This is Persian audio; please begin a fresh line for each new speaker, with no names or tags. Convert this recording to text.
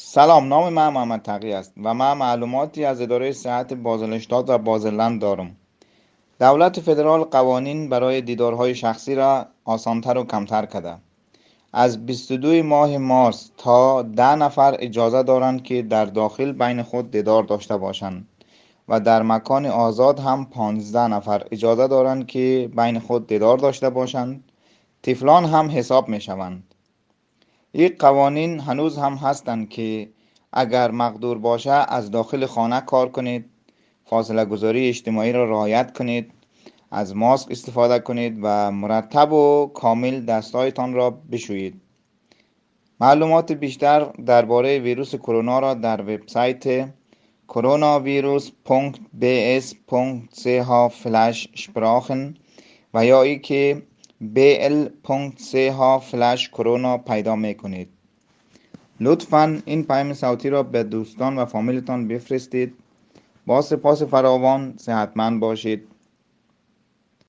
سلام، نام من محمد تقی است و من معلوماتی از اداره صحت بازل‌اشتات و بازلند دارم. دولت فدرال قوانین برای دیدارهای شخصی را آسانتر و کمتر کرده. از 22 ماه مارس تا 10 نفر اجازه دارند که در داخل بین خود دیدار داشته باشند و در مکان آزاد هم 15 نفر اجازه دارند که بین خود دیدار داشته باشند. طفلان هم حساب می شوند. این قوانین هنوز هم هستند که اگر مقدور باشه از داخل خانه کار کنید، فاصله گذاری اجتماعی را رعایت کنید، از ماسک استفاده کنید و مرتب و کامل دستایتان را بشویید. معلومات بیشتر درباره ویروس کرونا را در وبسایت coronavirus.bs.ch/sprachen و یا ای که bl.ch/corona پیدا می کنید. لطفاً این پیام صوتی را به دوستان و فامیلتان بفرستید. با سپاس فراوان، صحتمند باشید.